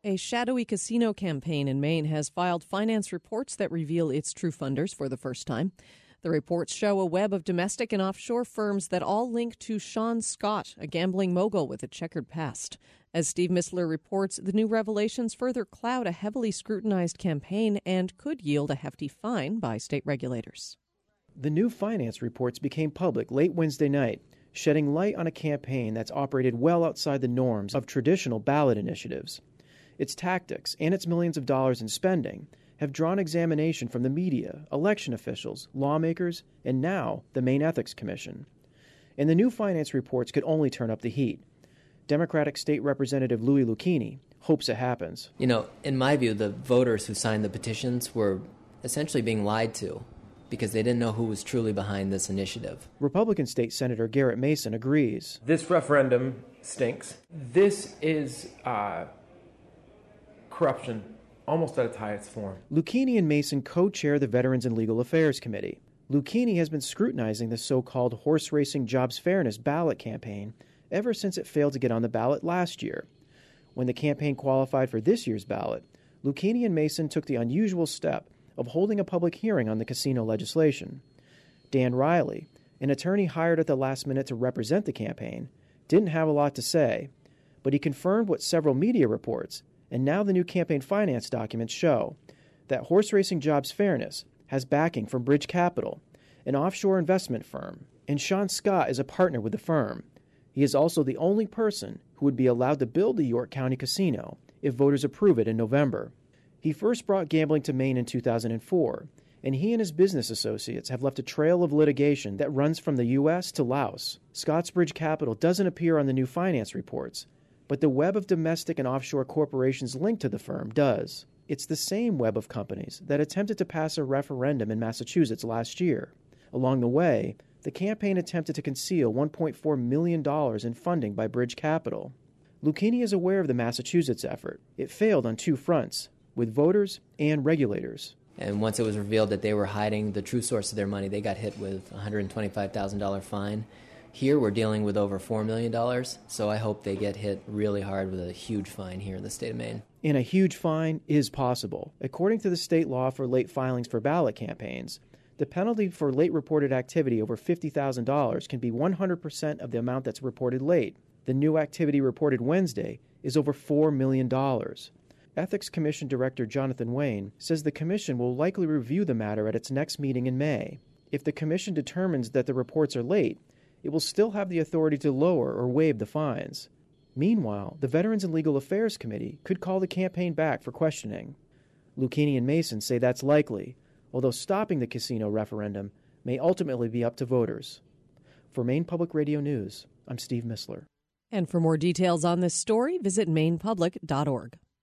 A shadowy casino campaign in Maine has filed finance reports that reveal its true funders for the first time. The reports show a web of domestic and offshore firms that all link to Sean Scott, a gambling mogul with a checkered past. As Steve Missler reports, the new revelations further cloud a heavily scrutinized campaign and could yield a hefty fine by state regulators. The new finance reports became public late Wednesday night, shedding light on a campaign that's operated well outside the norms of traditional ballot initiatives. Its tactics and its millions of dollars in spending have drawn examination from the media, election officials, lawmakers, and now the Maine Ethics Commission. And the new finance reports could only turn up the heat. Democratic State Representative Louis Lucchini hopes it happens. In my view, the voters who signed the petitions were essentially being lied to because they didn't know who was truly behind this initiative. Republican State Senator Garrett Mason agrees. This referendum stinks. This is corruption, almost at its highest form. Lucchini and Mason co-chair the Veterans and Legal Affairs Committee. Lucchini has been scrutinizing the so-called horse racing jobs fairness ballot campaign ever since it failed to get on the ballot last year. When the campaign qualified for this year's ballot, Lucchini and Mason took the unusual step of holding a public hearing on the casino legislation. Dan Riley, an attorney hired at the last minute to represent the campaign, didn't have a lot to say, but he confirmed what several media reports and now the new campaign finance documents show, that Horse Racing Jobs Fairness has backing from Bridge Capital, an offshore investment firm, and Sean Scott is a partner with the firm. He is also the only person who would be allowed to build the York County Casino if voters approve it in November. He first brought gambling to Maine in 2004, and he and his business associates have left a trail of litigation that runs from the U.S. to Laos. Scott's Bridge Capital doesn't appear on the new finance reports, but the web of domestic and offshore corporations linked to the firm does. It's the same web of companies that attempted to pass a referendum in Massachusetts last year. Along the way, the campaign attempted to conceal $1.4 million in funding by Bridge Capital. Lucchini is aware of the Massachusetts effort. It failed on two fronts, with voters and regulators. And once it was revealed that they were hiding the true source of their money, they got hit with a $125,000 fine. Here we're dealing with over $4 million, so I hope they get hit really hard with a huge fine here in the state of Maine. And a huge fine is possible. According to the state law for late filings for ballot campaigns, the penalty for late reported activity over $50,000 can be 100% of the amount that's reported late. The new activity reported Wednesday is over $4 million. Ethics Commission Director Jonathan Wayne says the commission will likely review the matter at its next meeting in May. If the commission determines that the reports are late, it will still have the authority to lower or waive the fines. Meanwhile, the Veterans and Legal Affairs Committee could call the campaign back for questioning. Lucchini and Mason say that's likely, although stopping the casino referendum may ultimately be up to voters. For Maine Public Radio News, I'm Steve Missler. And for more details on this story, visit mainepublic.org.